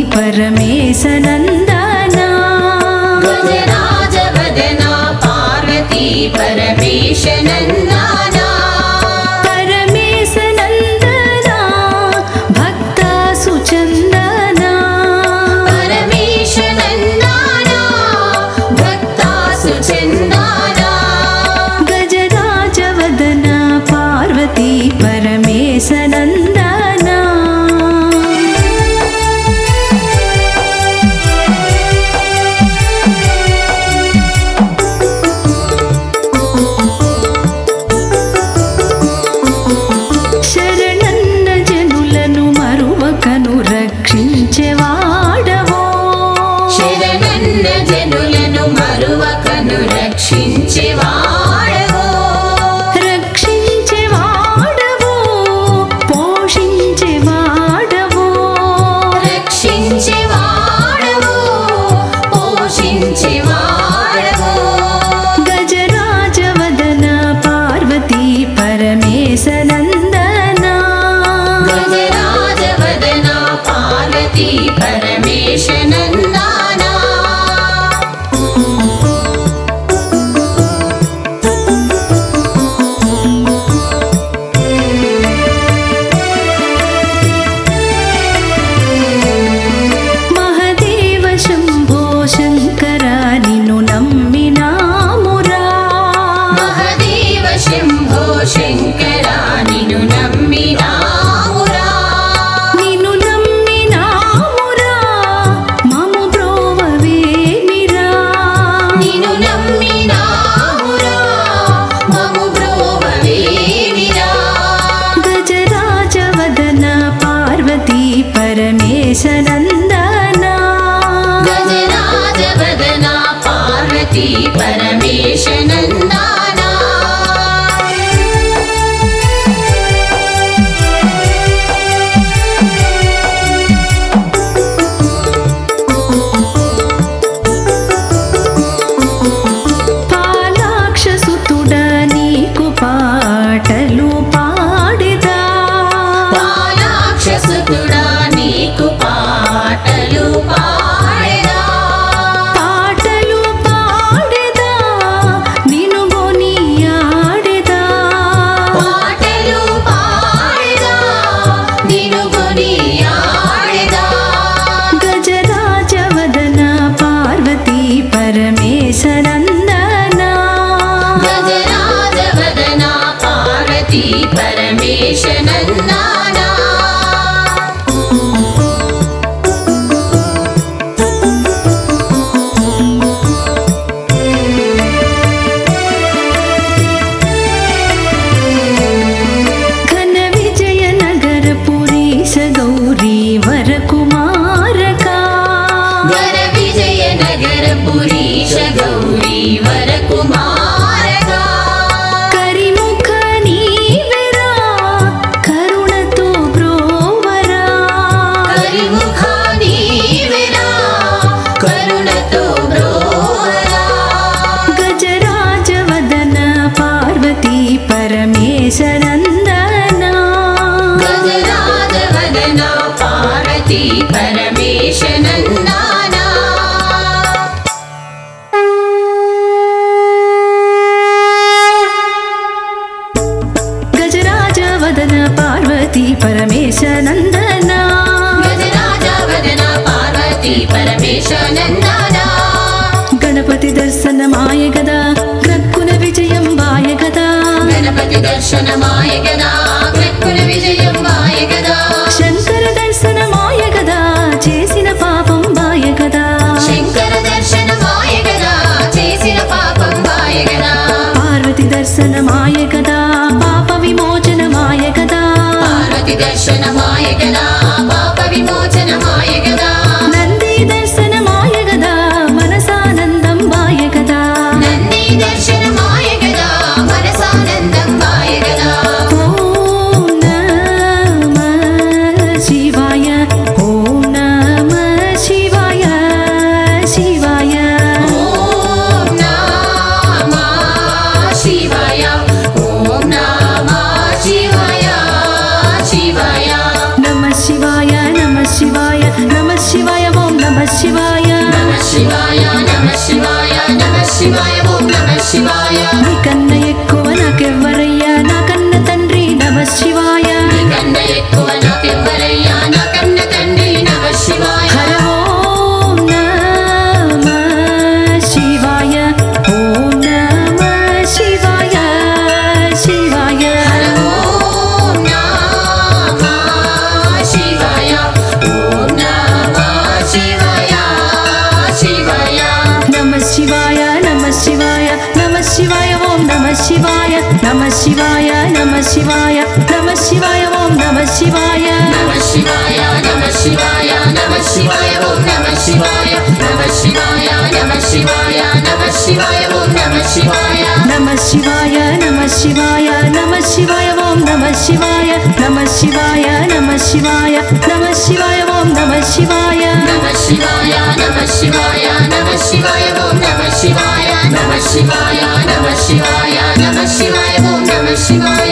परमेशनन्दना गजराजवदना पार्वती परमेशनन्दना परमेशनन्दना भक्तासुचन्दना परमेशनन्दना भक्तासुचन्दना गजराजवदना पार्वती परमेशनन्दना శరణన్న జనులను మరువకను రక్షించేవాడవో శరణన్న జనులను మరువకను రక్షించేవాడవో రక్షించేవాడవో పోషించేవాడవో రక్షించేవాడవో పోషించేవాడవో గజరాజవదన పార్వతీ పరమేశనందనా గజరాజవదనా పార్వతీ పరమేశనందనా మహదేవ శంభో శంకర నిన్ను నమ్మినామురా మహదేవ శంభో శంకర నిన్ను నమ్మినామురా నిన్ను నమ్మినామురా మము బ్రోవవేమిరా నిన్ను నమ్మినామురా మము బ్రోవవేమిరా గజరాజవదన పార్వతీ పరమేశనందనా గజరాజవదనా పార్వతీ పరమేశనందనా పాలాక్షసుతుడా నీకు పాటలు పాడెదా పాలాక్షసుతుడా నీకు పాటలు పాడెదా పాటలు పాడెదా నిన్ను గొనియాడెదా పాటలు పాడెదా నిన్ను కొనియాడెదా గజరాజవదన పార్వతీ పరమేశనందనా గజరాజవదనా పార్వతీ పరమేశనందనా ఘన విజయనగర పురీశ గౌరీ వరకుమారకా వర విజయనగర పురీశ గౌరీ వరకుమారగా కరిముఖ నీవెరా కరుణతో బ్రోవరా కరిముఖ నీవెరా కరుణతో బ్రోవరా గజరాజవదన పార్వతీ పరమేశనందనా గజరాజవదనా పార్వతీ పరమేశనందనా గజరాజవదన పార్వతీ పరమేశనందనా గజరాజవదనా పార్వతీ పరమేశనందనా గణపతి దర్శనమాయ గదా గ్రక్కున విజయం వాయ గదా గణపతి దర్శనమాయ గదా గ్రక్కుల విజయం వాయ గదా శంకర దర్శనమాయ గదా చేసిన పాపం వాయ గదా శంకర దర్శనమాయ గదా చేసిన పాపం వాయ గదా పార్వతి దర్శనమాయ గదా పాప విమోచనమాయ గదా పార్వతి దర్శనమాయ గదా పాప విమోచనమాయ గదా నంది దర్శనమాయ గదా మనసానందం వాయ గదా నంది దర్శనమాయ గదా మనసానందం వాయ గదా ఓం నమః శివాయ ఓం నమః శివాయ శివాయ ఓం నమః శివాయ ఓం నమః శివాయ శివాయ శివాయ నమ శివాయ నమ శివాయ ఓం నమ శివాయ నీకన్న ఎక్కువ నాకెవ్వరయ్యా నాకన్న తండ్రి నమ శివాయ నీకన్న ఎక్కువ నాకెవ్వరయ్యా నాకన్న తండ్రి నమ శివాయ హర ఓం నమ శివాయ ఓం నమ శివాయ శివాయ హర ఓం నమ శివాయ ఓం నమ శివాయ శివాయ నమ శివాయ నమ శివాయ నమ శివాయ ఓం నమ శివాయ నమ శివాయ నమ శివాయ నమ శివాయ ఓం నమ శివాయ నమ శివాయ నమ శివాయ నమ శివాయ ఓం నమ శివాయ నమ శివాయ నమ శివాయ నమ శివాయ ఓం నమ శివాయ నమ శివాయ నమ శివాయ నమ శివాయ ఓం నమ శివాయ నమ శివాయ నమ శివాయ నమ శివాయ ఓం నమ శివాయ నమ శివాయ నమ శివాయ నమ శివాయ ఓం నమ శివాయ నమ శివాయ నమ శివాయ నమ శివాయ ఓం నమ శివాయ